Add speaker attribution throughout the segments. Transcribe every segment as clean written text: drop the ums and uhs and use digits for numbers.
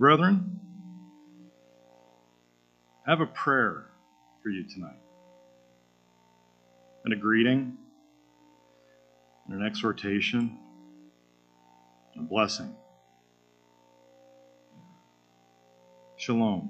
Speaker 1: Brethren, I have a prayer for you tonight, and a greeting, and an exhortation, and a blessing. Shalom.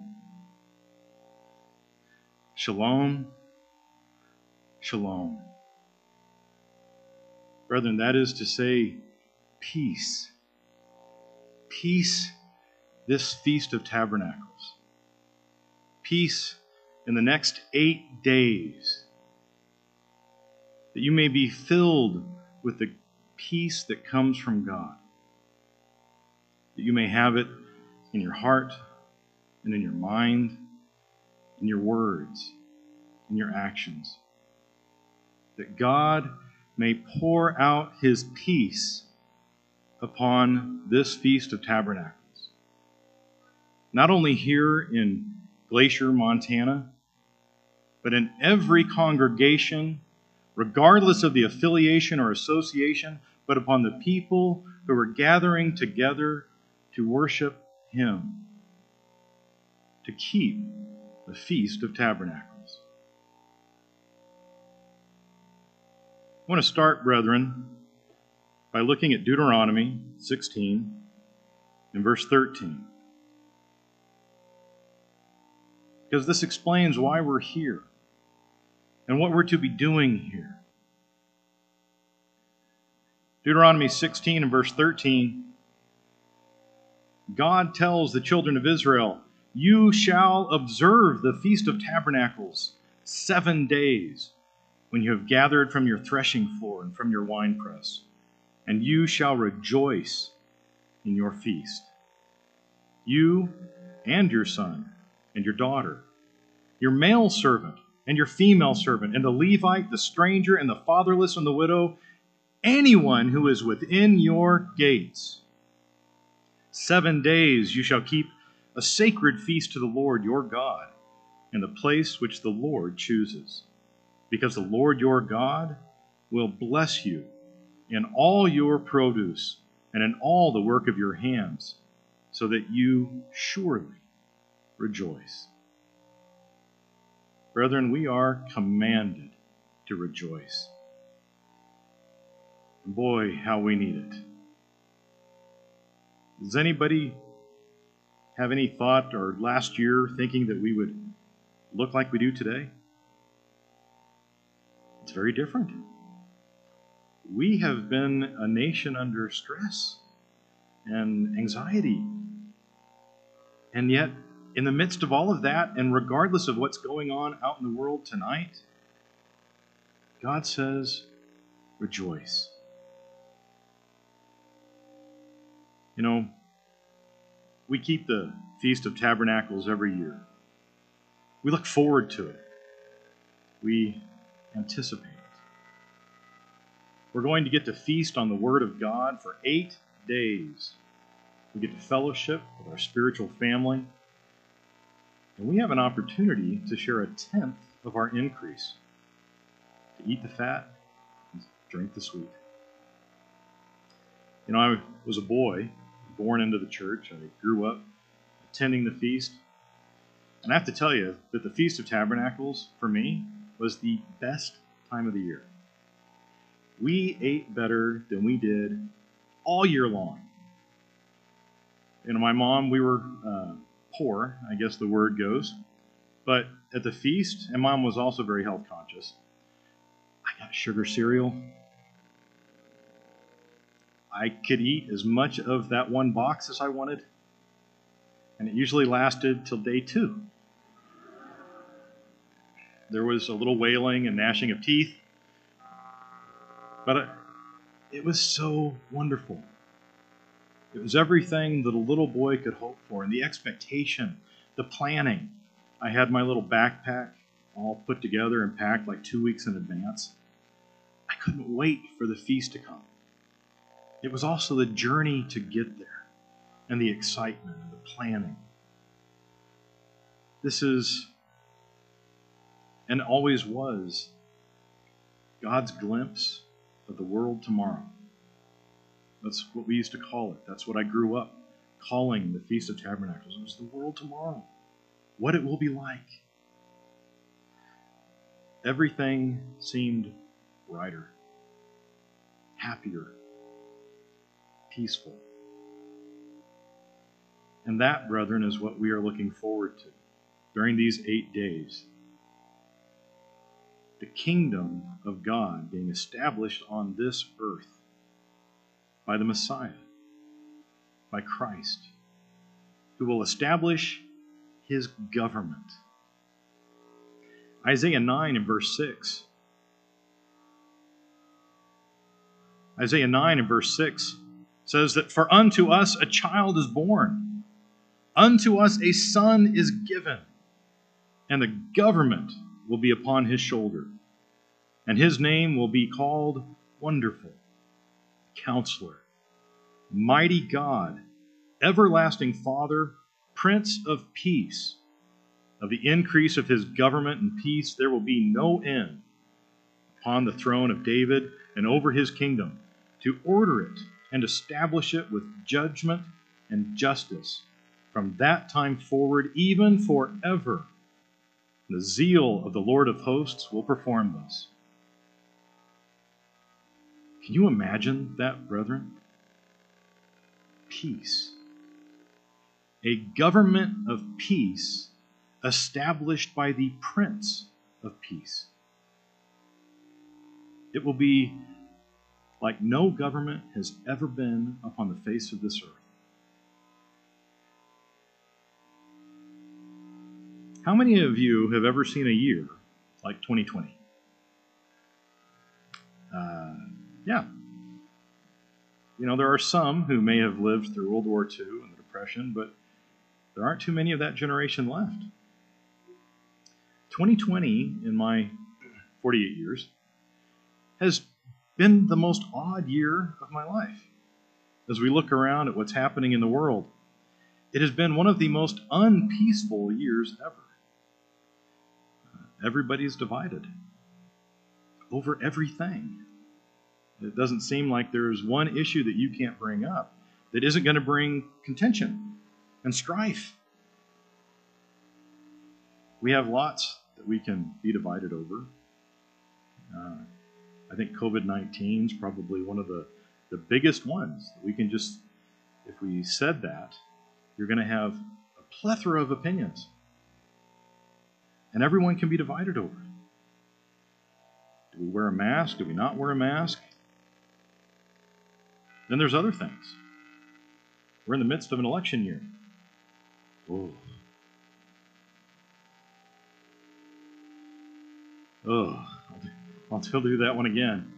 Speaker 1: Shalom. Shalom. Brethren, that is to say, peace. Peace this Feast of Tabernacles. Peace in the next 8 days. That you may be filled with the peace that comes from God. That you may have it in your heart and in your mind, in your words, in your actions. That God may pour out His peace upon this Feast of Tabernacles. Not only here in Glacier, Montana, but in every congregation, regardless of the affiliation or association, but upon the people who are gathering together to worship Him, to keep the Feast of Tabernacles. I want to start, brethren, by looking at Deuteronomy 16 and verse 13. Because this explains why we're here and what we're to be doing here. Deuteronomy 16 and verse 13, God tells the children of Israel, "You shall observe the Feast of Tabernacles 7 days when you have gathered from your threshing floor and from your winepress, and you shall rejoice in your feast. You and your son and your daughter, your male servant and your female servant, and the Levite, the stranger, and the fatherless and the widow, anyone who is within your gates. 7 days you shall keep a sacred feast to the Lord your God in the place which the Lord chooses, because the Lord your God will bless you in all your produce and in all the work of your hands, so that you surely rejoice." Brethren, we are commanded to rejoice. Boy, how we need it. Does anybody have any thought or last year thinking that we would look like we do today? It's very different. We have been a nation under stress and anxiety. And yet, in the midst of all of that, and regardless of what's going on out in the world tonight, God says, rejoice. You know, we keep the Feast of Tabernacles every year. We look forward to it. We anticipate it. We're going to get to feast on the Word of God for 8 days. We get to fellowship with our spiritual family. And we have an opportunity to share 1/10 of our increase, to eat the fat and drink the sweet. You know, I was a boy, born into the church. I grew up attending the feast. And I have to tell you that the Feast of Tabernacles, for me, was the best time of the year. We ate better than we did all year long. You know, my mom, we were poor, I guess the word goes. But at the feast, and Mom was also very health conscious, I got sugar cereal. I could eat as much of that one box as I wanted, and it usually lasted till day 2. There was a little wailing and gnashing of teeth, but it was so wonderful. It was everything that a little boy could hope for, and the expectation, the planning. I had my little backpack all put together and packed like 2 weeks in advance. I couldn't wait for the feast to come. It was also the journey to get there, and the excitement and the planning. This is, and always was, God's glimpse of the world tomorrow. That's what we used to call it. That's what I grew up calling the Feast of Tabernacles. It was the world tomorrow, what it will be like. Everything seemed brighter, happier, peaceful. And that, brethren, is what we are looking forward to during these 8 days. The kingdom of God being established on this earth by the Messiah, by Christ, who will establish his government. Isaiah 9 and verse 6. Isaiah 9 and verse 6 says that, "For unto us a child is born, unto us a son is given, and the government will be upon his shoulder, and his name will be called Wonderful, Counselor, Mighty God, Everlasting Father, Prince of Peace. Of the increase of his government and peace there will be no end upon the throne of David and over his kingdom, to order it and establish it with judgment and justice from that time forward, even forever. The zeal of the Lord of hosts will perform this." Can you imagine that, brethren? Peace. A government of peace established by the Prince of Peace. It will be like no government has ever been upon the face of this earth. How many of you have ever seen a year like 2020? Yeah. You know, there are some who may have lived through World War II and the Depression, but there aren't too many of that generation left. 2020, in my 48 years, has been the most odd year of my life. As we look around at what's happening in the world, it has been one of the most unpeaceful years ever. Everybody's divided over everything. It doesn't seem like there's one issue that you can't bring up that isn't going to bring contention and strife. We have lots that we can be divided over. I think COVID-19 is probably one of the biggest ones that we can just, if we said that, you're going to have a plethora of opinions. And everyone can be divided over it. Do we wear a mask? Do we not wear a mask? Then there's other things. We're in the midst of an election year. Oh. I'll do that one again.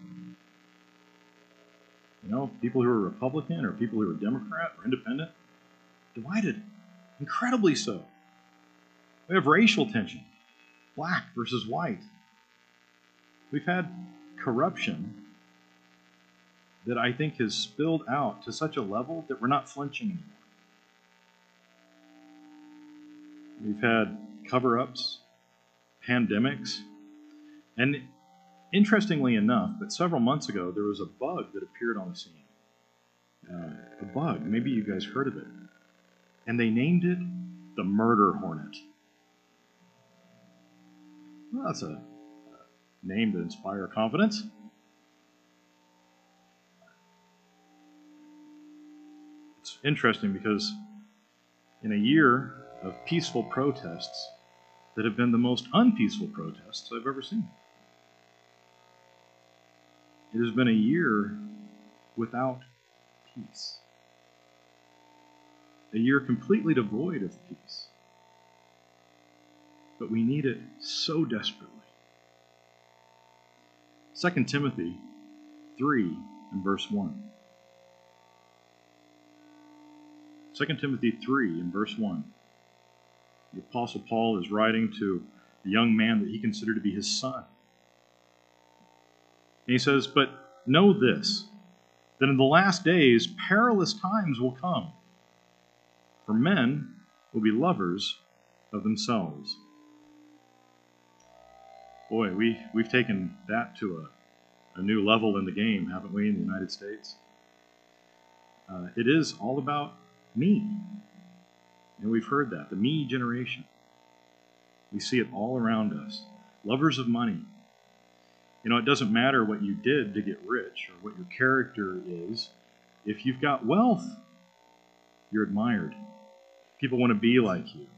Speaker 1: You know, people who are Republican or people who are Democrat or independent, divided, incredibly so. We have racial tension, black versus white. We've had corruption that I think has spilled out to such a level that we're not flinching anymore. We've had cover-ups, pandemics, and interestingly enough, but several months ago, there was a bug that appeared on the scene. A bug, maybe you guys heard of it. And they named it the murder hornet. Well, that's a name to inspire confidence. It's interesting because in a year of peaceful protests that have been the most unpeaceful protests I've ever seen, it has been a year without peace. A year completely devoid of peace. But we need it so desperately. 2 Timothy 3 and verse 1. 2 Timothy 3 and verse 1. The Apostle Paul is writing to the young man that he considered to be his son. And he says, "But know this, that in the last days perilous times will come. For men will be lovers of themselves." Boy, we've taken that to a new level in the game, haven't we, in the United States? It is all about Me. And we've heard that, the me generation. We see it all around us. Lovers of money. It doesn't matter what you did to get rich or what your character is. If you've got wealth, you're admired. People want to be like you.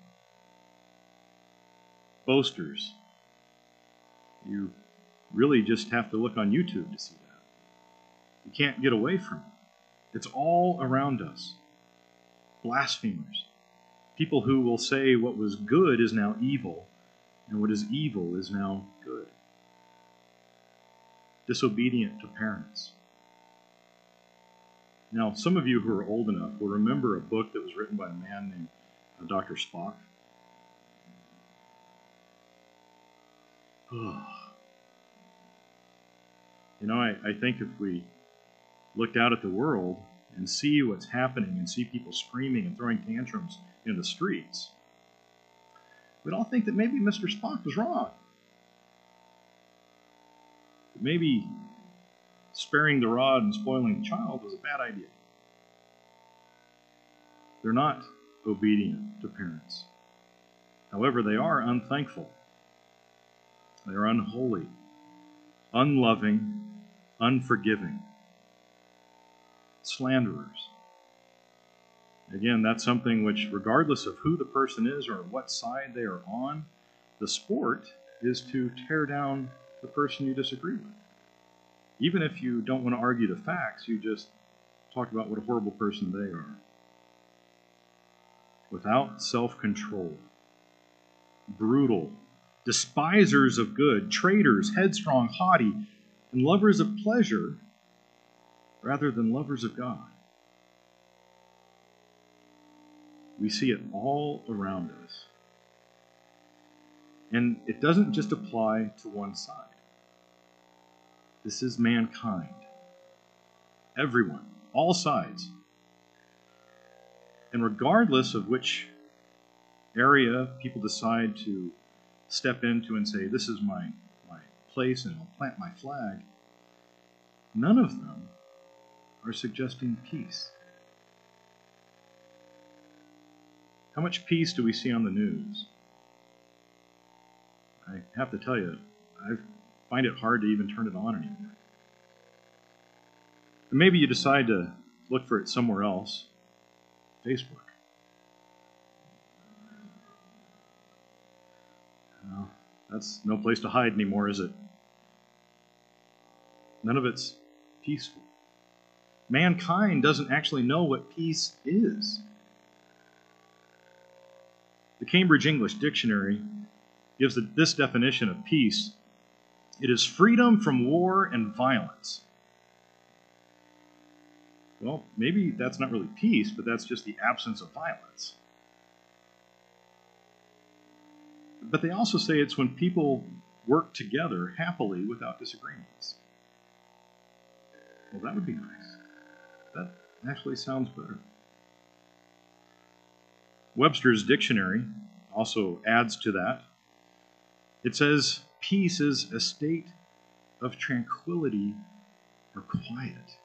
Speaker 1: Boasters. You really just have to look on YouTube to see that. You can't get away from it. It's all around us. Blasphemers. People who will say what was good is now evil, and what is evil is now good. Disobedient to parents. Now, some of you who are old enough will remember a book that was written by a man named Dr. Spock. I think if we looked out at the world and see what's happening and see people screaming and throwing tantrums in the streets, we'd all think that maybe Mr. Spock was wrong. Maybe sparing the rod and spoiling the child was a bad idea. They're not obedient to parents. However, they are unthankful. They are unholy, unloving, unforgiving, slanderers. Again, that's something which, regardless of who the person is or what side they are on, the sport is to tear down the person you disagree with. Even if you don't want to argue the facts, you just talk about what a horrible person they are. Without self-control, brutal, despisers of good, traitors, headstrong, haughty, and lovers of pleasure rather than lovers of God. We see it all around us. And it doesn't just apply to one side. This is mankind. Everyone, all sides. And regardless of which area people decide to step into and say, this is my place and I'll plant my flag, none of them are suggesting peace. How much peace do we see on the news? I have to tell you, I find it hard to even turn it on anymore. And maybe you decide to look for it somewhere else. Facebook. Well, that's no place to hide anymore, is it? None of it's peaceful. Mankind doesn't actually know what peace is. The Cambridge English Dictionary gives this definition of peace. It is freedom from war and violence. Well, maybe that's not really peace, but that's just the absence of violence. But they also say it's when people work together happily without disagreements. Well, that would be nice. That actually sounds better. Webster's dictionary also adds to that. It says, peace is a state of tranquility or quiet.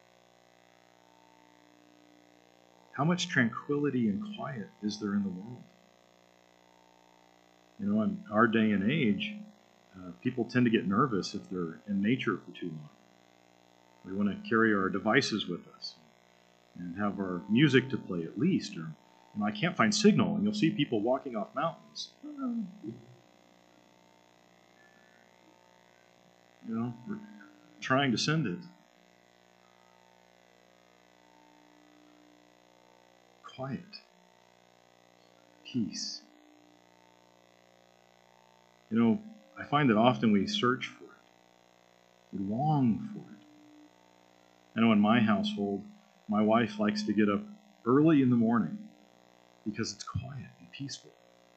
Speaker 1: How much tranquility and quiet is there in the world? In our day and age, people tend to get nervous if they're in nature for too long. We want to carry our devices with us and have our music to play at least. Or I can't find signal, and you'll see people walking off mountains. We're trying to send it. Quiet. Peace. I find that often we search for it. We long for it. I know in my household, my wife likes to get up early in the morning because it's quiet and peaceful.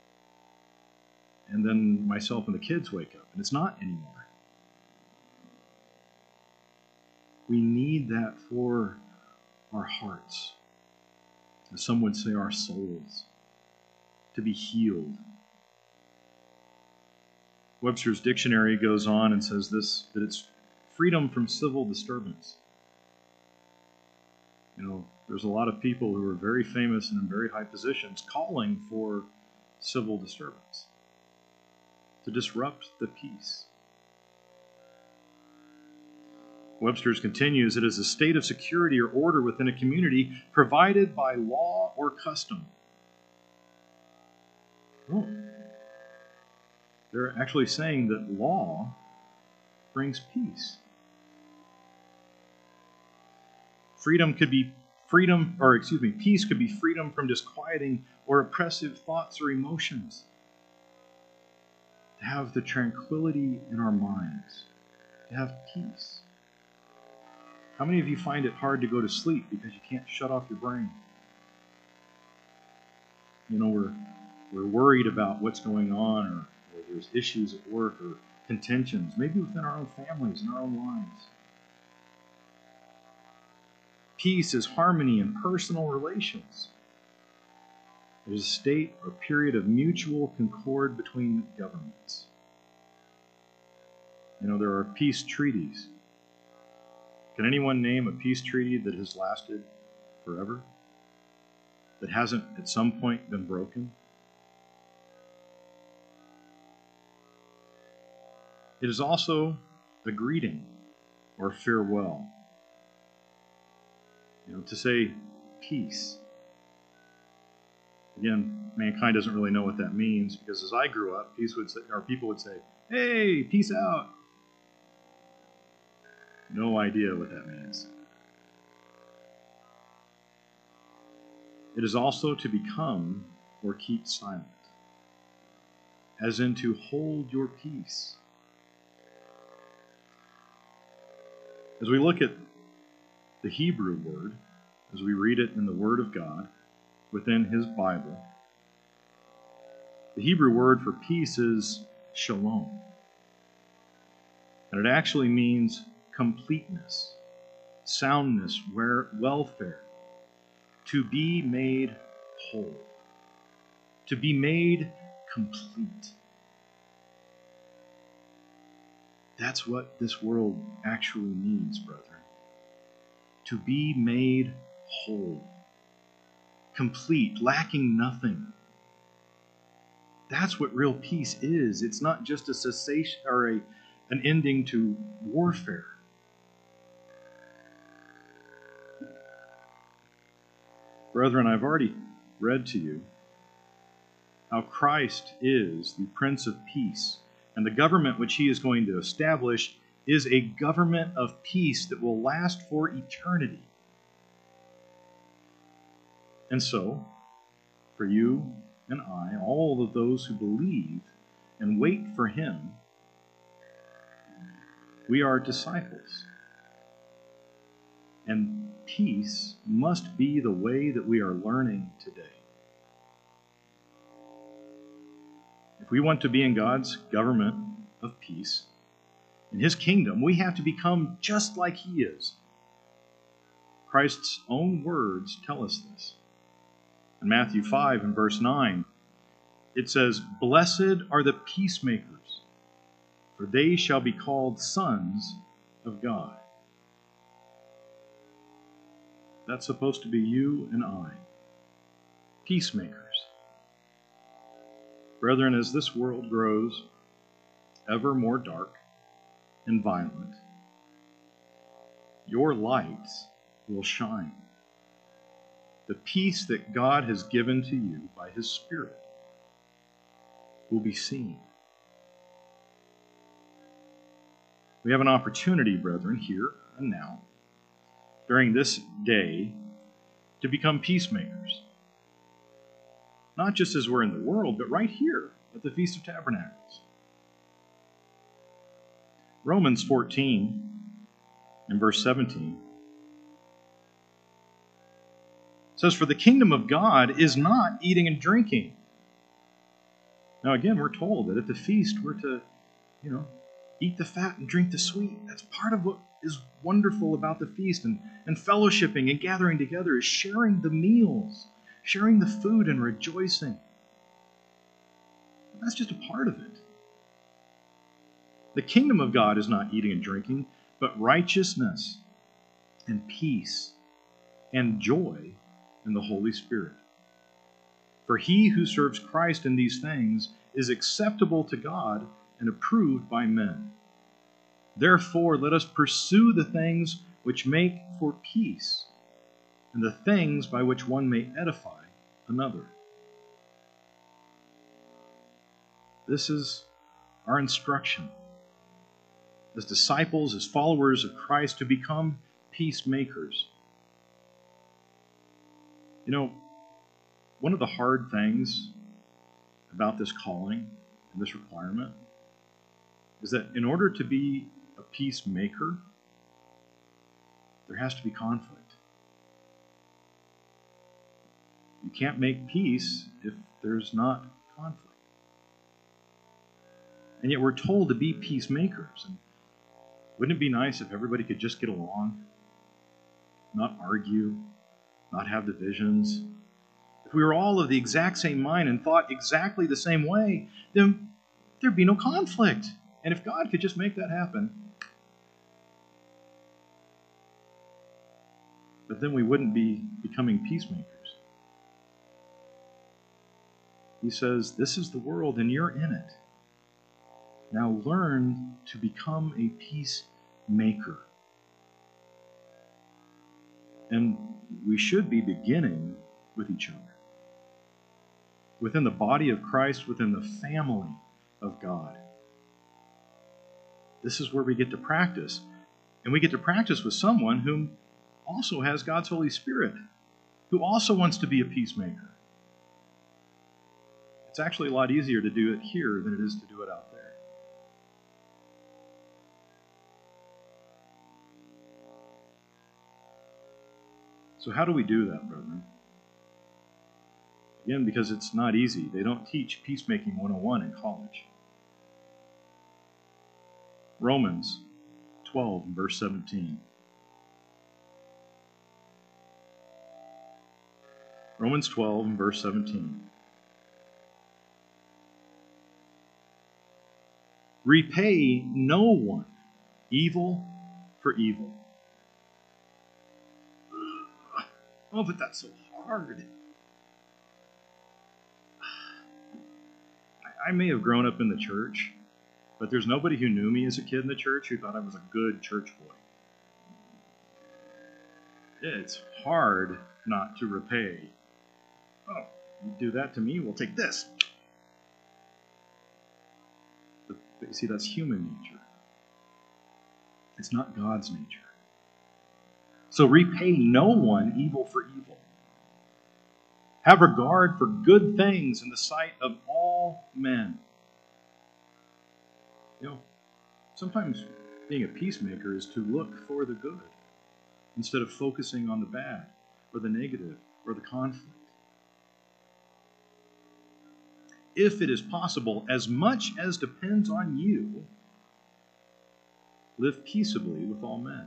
Speaker 1: And then myself and the kids wake up, and it's not anymore. We need that for our hearts. As some would say, our souls, to be healed. Webster's dictionary goes on and says this, that it's freedom from civil disturbance. There's a lot of people who are very famous and in very high positions calling for civil disturbance to disrupt the peace. Webster's continues, it is a state of security or order within a community provided by law or custom. Oh. They're actually saying that law brings peace. Peace could be freedom from disquieting or oppressive thoughts or emotions. To have the tranquility in our minds, to have peace. How many of you find it hard to go to sleep because you can't shut off your brain? We're worried about what's going on, or there's issues at work, or contentions, maybe within our own families and our own lives. Peace is harmony in personal relations. It is a state or period of mutual concord between governments. There are peace treaties. Can anyone name a peace treaty that has lasted forever? That hasn't at some point been broken? It is also a greeting or farewell. To say peace. Again, mankind doesn't really know what that means, because as I grew up, people would say, "Hey, peace out." No idea what that means. It is also to become or keep silent, as in to hold your peace. As we look at the Hebrew word, as we read it in the Word of God within His Bible, the Hebrew word for peace is shalom. And it actually means completeness, soundness, welfare, to be made whole, to be made complete. That's what this world actually needs, brethren. To be made whole, complete, lacking nothing. That's what real peace is. It's not just a cessation or an ending to warfare. Brethren, I've already read to you how Christ is the Prince of Peace, and the government which He is going to establish is a government of peace that will last for eternity. And so, for you and I, all of those who believe and wait for Him, we are disciples. And peace must be the way that we are learning today. If we want to be in God's government of peace, in His kingdom, we have to become just like He is. Christ's own words tell us this. In Matthew 5 and verse 9, it says, "Blessed are the peacemakers, for they shall be called sons of God." That's supposed to be you and I, peacemakers. Brethren, as this world grows ever more dark and violent, your lights will shine. The peace that God has given to you by His Spirit will be seen. We have an opportunity, brethren, here and now, during this day, to become peacemakers. Not just as we're in the world, but right here at the Feast of Tabernacles. Romans 14 and verse 17 says, "For the kingdom of God is not eating and drinking." Now again, we're told that at the feast we're to, eat the fat and drink the sweet. That's part of what is wonderful about the feast, and fellowshipping and gathering together is sharing the meals, sharing the food and rejoicing. That's just a part of it. The kingdom of God is not eating and drinking, but righteousness and peace and joy in the Holy Spirit. For he who serves Christ in these things is acceptable to God and approved by men. Therefore, let us pursue the things which make for peace, and the things by which one may edify another. This is our instruction as disciples, as followers of Christ, to become peacemakers. You know, one of the hard things about this calling and this requirement is that in order to be a peacemaker, there has to be conflict. You can't make peace if there's not conflict. And yet we're told to be peacemakers. And wouldn't it be nice if everybody could just get along, not argue, not have divisions? If we were all of the exact same mind and thought exactly the same way, then there'd be no conflict. And if God could just make that happen, but then we wouldn't be becoming peacemakers. He says, this is the world and you're in it. Now learn to become a peacemaker. And we should be beginning with each other. Within the body of Christ, within the family of God. This is where we get to practice. And we get to practice with someone who also has God's Holy Spirit, who also wants to be a peacemaker. It's actually a lot easier to do it here than it is to do it out there. So how do we do that, brethren? Again, because it's not easy. They don't teach Peacemaking 101 in college. Romans 12, verse 17. Romans 12, verse 17. Repay no one evil for evil. Oh, but that's so hard. I may have grown up in the church, but there's nobody who knew me as a kid in the church who thought I was a good church boy. It's hard not to repay. Oh, you do that to me, we'll take this. But you see, that's human nature. It's not God's nature. So repay no one evil for evil. Have regard for good things in the sight of all men. You know, sometimes being a peacemaker is to look for the good instead of focusing on the bad or the negative or the conflict. If it is possible, as much as depends on you, live peaceably with all men.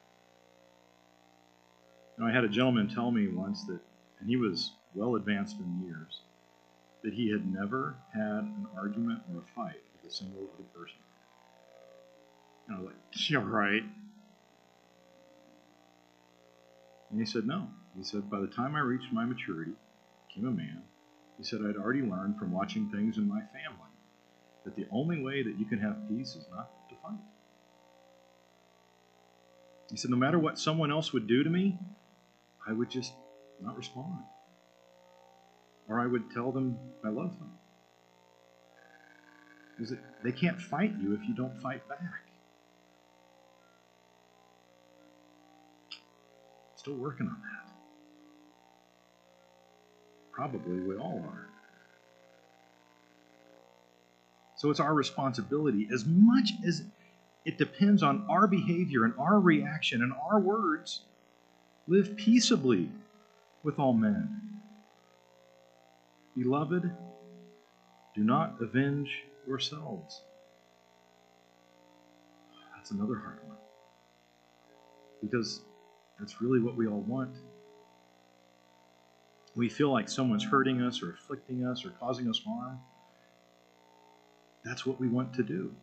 Speaker 1: Now, I had a gentleman tell me once that, and he was well advanced in years, that he had never had an argument or a fight with a single other person. And I was like, you're right. And he said, no. He said, by the time I reached my maturity, became a man, he said, I'd already learned from watching things in my family that the only way that you can have peace is not to fight. He said, no matter what someone else would do to me, I would just not respond. Or I would tell them I love them. Because they can't fight you if you don't fight back. Still working on that. Probably we all are. So it's our responsibility, as much as it depends on our behavior and our reaction and our words, live peaceably with all men. Beloved, do not avenge yourselves. That's another hard one. Because that's really what we all want. We feel like someone's hurting us or afflicting us or causing us harm. That's what we want to do.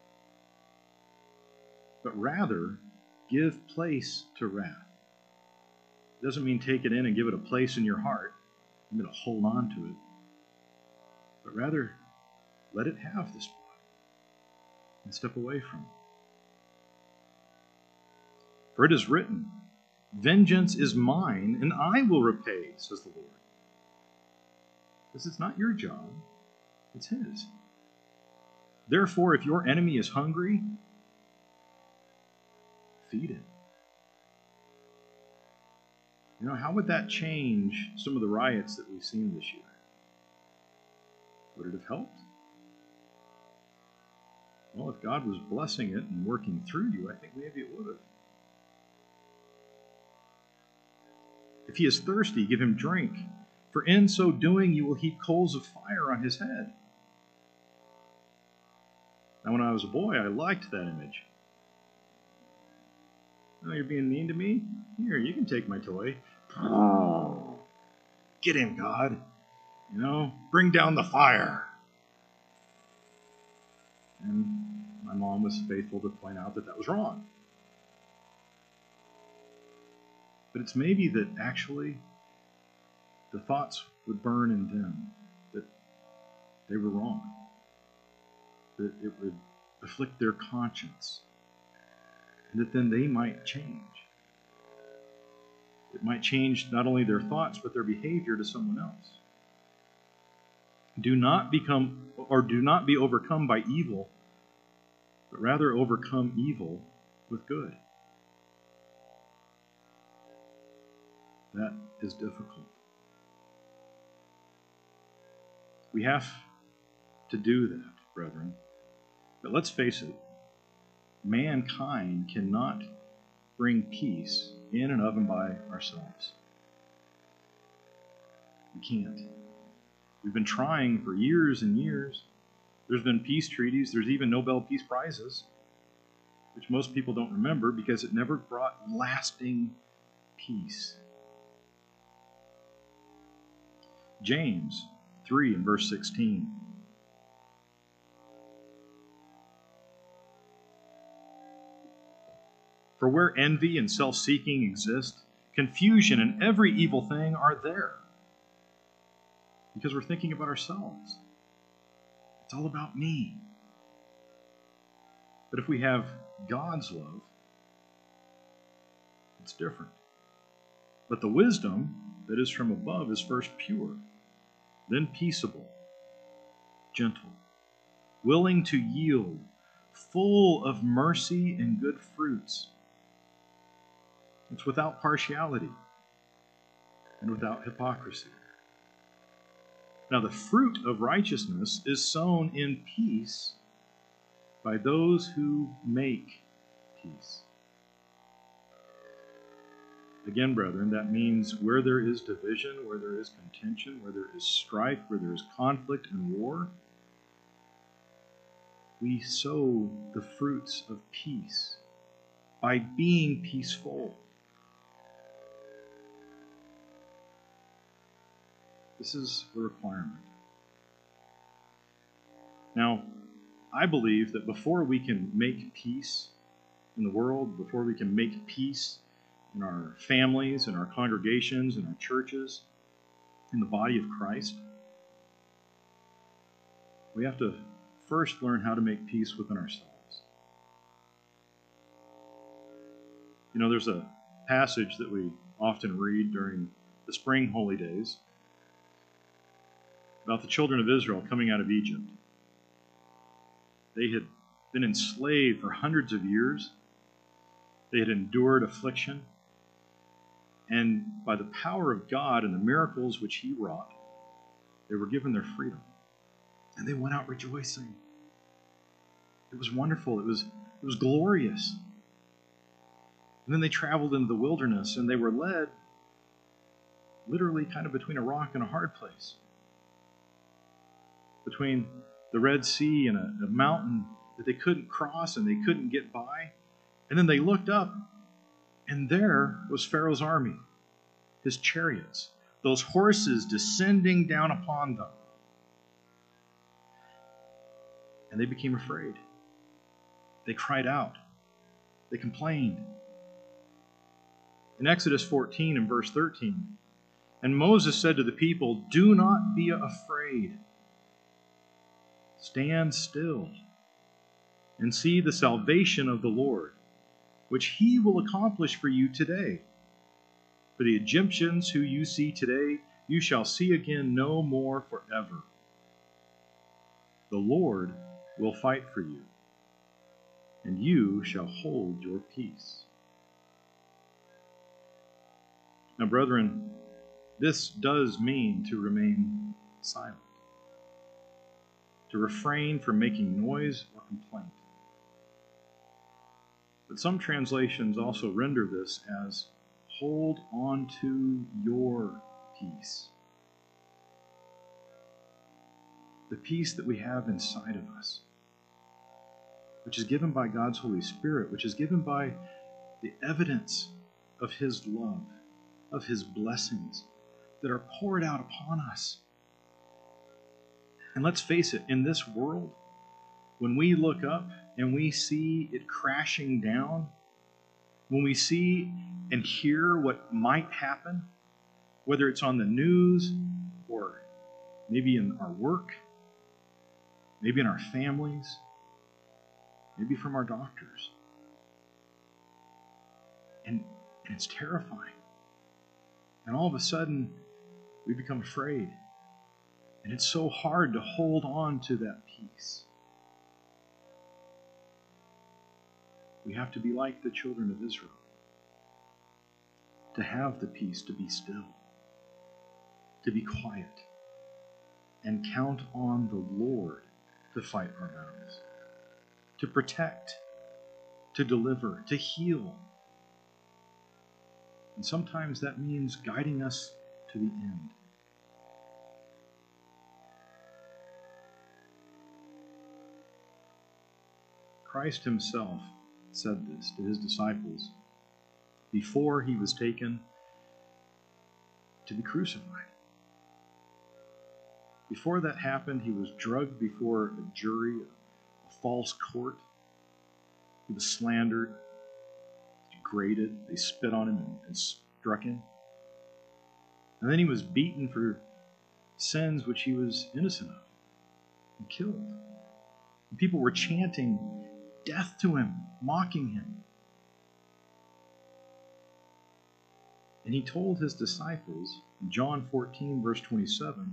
Speaker 1: But rather, give place to wrath. It doesn't mean take it in and give it a place in your heart. I'm going to hold on to it. But rather, let it have the spot and step away from it. For it is written, vengeance is mine, and I will repay, says the Lord. This is not your job, it's His. Therefore, if your enemy is hungry, feed it. You know, how would that change some of the riots that we've seen this year? Would it have helped? Well, if God was blessing it and working through you, I think maybe it would have. If he is thirsty, give him drink, for in so doing you will heap coals of fire on his head. Now, when I was a boy, I liked that image. Oh, you're being mean to me? Here, you can take my toy. Get him, God. You know, bring down the fire. And my mom was faithful to point out that that was wrong. But it's maybe that actually the thoughts would burn in them that they were wrong, that it would afflict their conscience, and that then they might change. It might change not only their thoughts, but their behavior to someone else. Do not be overcome by evil, but rather overcome evil with good. That is difficult. We have to do that, brethren. But let's face it, mankind cannot bring peace in and of and by ourselves. We can't. We've been trying for years and years. There's been peace treaties. There's even Nobel Peace Prizes, which most people don't remember because it never brought lasting peace. James 3 and verse 16. For where envy and self-seeking exist, confusion and every evil thing are there. Because we're thinking about ourselves. It's all about me. But if we have God's love, it's different. But the wisdom that is from above is first pure, then peaceable, gentle, willing to yield, full of mercy and good fruits. It's without partiality and without hypocrisy. Now, the fruit of righteousness is sown in peace by those who make peace. Again, brethren, that means where there is division, where there is contention, where there is strife, where there is conflict and war, we sow the fruits of peace by being peaceful. This is the requirement. Now, I believe that before we can make peace in the world, before we can make peace in our families, in our congregations, in our churches, in the body of Christ, we have to first learn how to make peace within ourselves. You know, there's a passage that we often read during the spring holy days about the children of Israel coming out of Egypt. They had been enslaved for hundreds of years. They had endured affliction. And by the power of God and the miracles which He wrought, they were given their freedom. And they went out rejoicing. It was wonderful. It was glorious. And then they traveled into the wilderness, and they were led literally kind of between a rock and a hard place. Between the Red Sea and a mountain that they couldn't cross and they couldn't get by. And then they looked up, and there was Pharaoh's army, his chariots, those horses descending down upon them. And they became afraid. They cried out. They complained. In Exodus 14 and verse 13, and Moses said to the people, "Do not be afraid. Stand still and see the salvation of the Lord, which he will accomplish for you today. For the Egyptians who you see today, you shall see again no more forever. The Lord will fight for you, and you shall hold your peace." Now, brethren, this does mean to remain silent, to refrain from making noise or complaint. But some translations also render this as hold on to your peace. The peace that we have inside of us, which is given by God's Holy Spirit, which is given by the evidence of His love, of His blessings that are poured out upon us. And let's face it, in this world, when we look up and we see it crashing down, when we see and hear what might happen, whether it's on the news or maybe in our work, maybe in our families, maybe from our doctors, and it's terrifying. And all of a sudden, we become afraid. And it's so hard to hold on to that peace. We have to be like the children of Israel, to have the peace, to be still, to be quiet, and count on the Lord to fight our battles, to protect, to deliver, to heal. And sometimes that means guiding us to the end. Christ himself said this to his disciples before he was taken to be crucified. Before that happened, he was drugged before a jury, a false court. He was slandered, degraded. They spit on him and struck him. And then he was beaten for sins which he was innocent of and killed. And people were chanting death to him, mocking him. And he told his disciples in John 14, verse 27,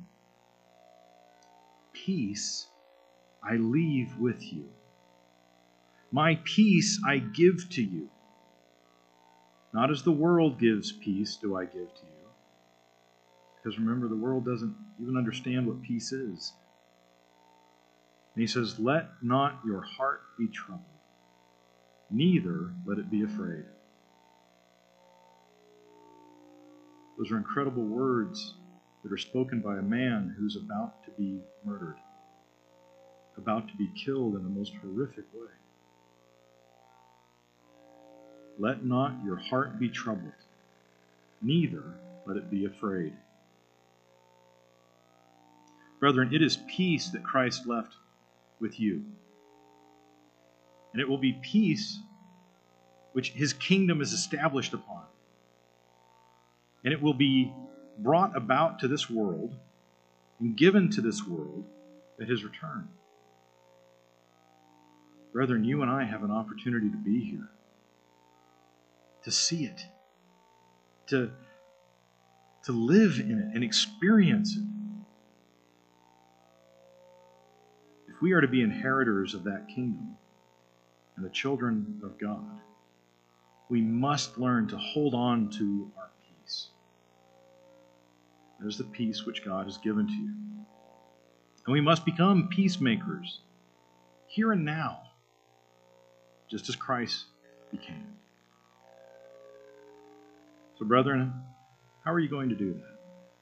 Speaker 1: "Peace I leave with you. My peace I give to you. Not as the world gives peace do I give to you." Because remember, the world doesn't even understand what peace is. And he says, "Let not your heart be troubled, neither let it be afraid." Those are incredible words that are spoken by a man who's about to be murdered, about to be killed in the most horrific way. Let not your heart be troubled, neither let it be afraid. Brethren, it is peace that Christ left with you. And it will be peace which his kingdom is established upon. And it will be brought about to this world and given to this world at his return. Brethren, you and I have an opportunity to be here, to see it, to live in it and experience it. If we are to be inheritors of that kingdom and the children of God, we must learn to hold on to our peace. There's the peace which God has given to you. And we must become peacemakers here and now, just as Christ became. So, brethren, how are you going to do that?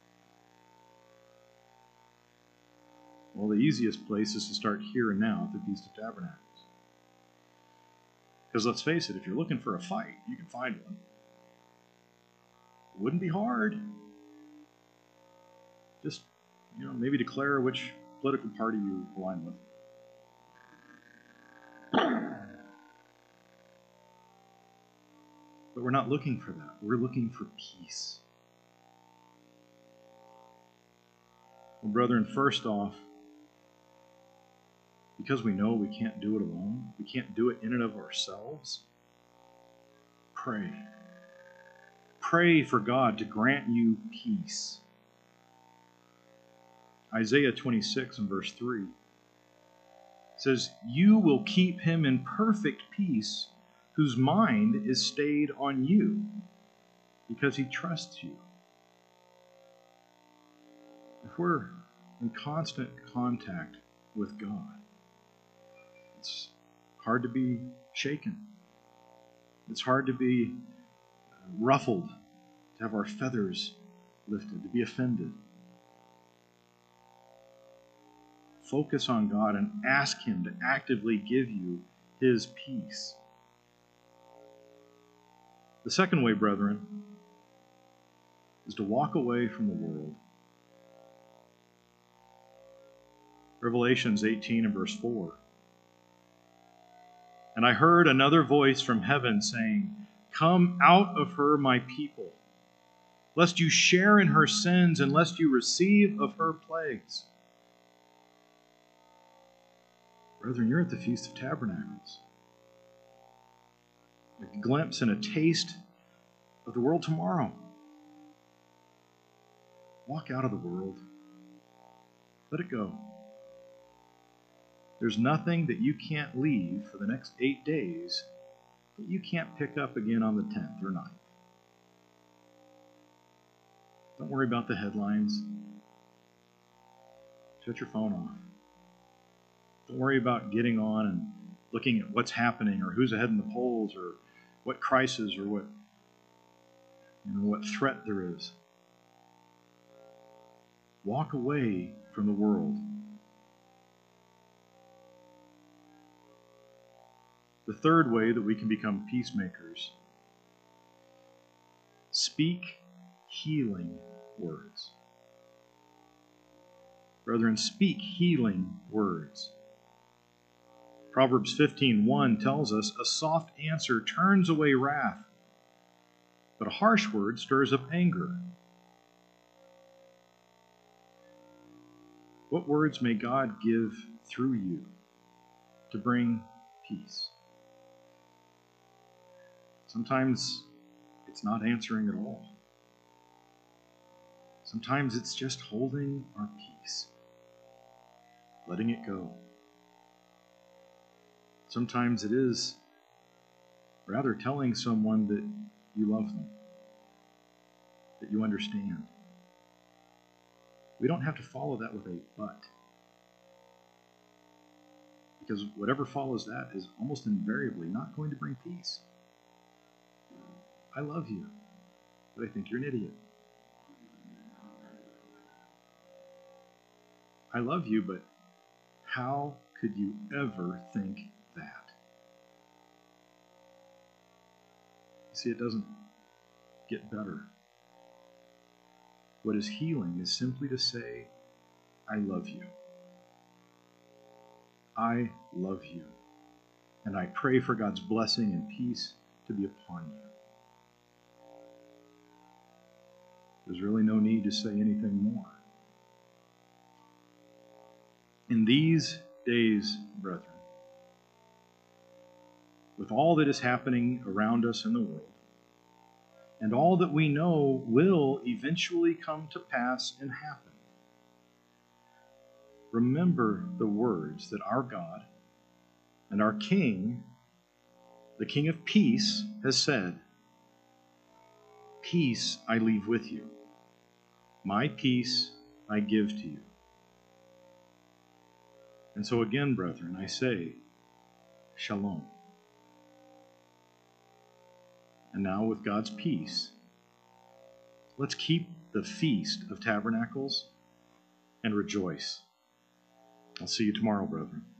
Speaker 1: Well, the easiest place is to start here and now at the Feast of Tabernacles. Because let's face it, if you're looking for a fight, you can find one. It wouldn't be hard. Just, maybe declare which political party you align with. But we're not looking for that. We're looking for peace. Well, brethren, first off, because we know we can't do it alone, we can't do it in and of ourselves, pray. Pray for God to grant you peace. Isaiah 26 and verse 3 says, "You will keep him in perfect peace, whose mind is stayed on you, because he trusts you." If we're in constant contact with God, it's hard to be shaken. It's hard to be ruffled, to have our feathers lifted, to be offended. Focus on God and ask Him to actively give you His peace. The second way, brethren, is to walk away from the world. Revelations 18 and verse 4. "And I heard another voice from heaven saying, 'Come out of her, my people, lest you share in her sins and lest you receive of her plagues.'" Brethren, you're at the Feast of Tabernacles. A glimpse and a taste of the world tomorrow. Walk out of the world. Let it go. There's nothing that you can't leave for the next 8 days that you can't pick up again on the 10th or 9th. Don't worry about the headlines. Shut your phone off. Don't worry about getting on and looking at what's happening or who's ahead in the polls or what crisis or what threat there is. Walk away from the world. The third way that we can become peacemakers: speak healing words. Brethren, speak healing words. Proverbs 15:1 tells us, "A soft answer turns away wrath, but a harsh word stirs up anger." What words may God give through you to bring peace? Sometimes it's not answering at all. Sometimes it's just holding our peace, letting it go. Sometimes it is rather telling someone that you love them, that you understand. We don't have to follow that with a but, because whatever follows that is almost invariably not going to bring peace. I love you, but I think you're an idiot. I love you, but how could you ever think that? You see, it doesn't get better. What is healing is simply to say, I love you. I love you. And I pray for God's blessing and peace to be upon you. There's really no need to say anything more. In these days, brethren, with all that is happening around us in the world, and all that we know will eventually come to pass and happen, remember the words that our God and our King, the King of Peace, has said, "Peace I leave with you. My peace I give to you." And so again, brethren, I say, Shalom. And now with God's peace, let's keep the Feast of Tabernacles and rejoice. I'll see you tomorrow, brethren.